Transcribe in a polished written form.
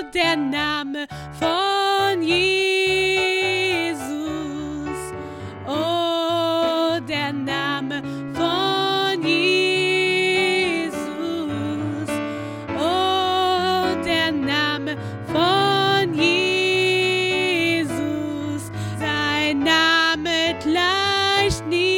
der Name von Jesus. Oh, der Name von Jesus. Oh, der Name von Jesus. Sein Name gleicht nie.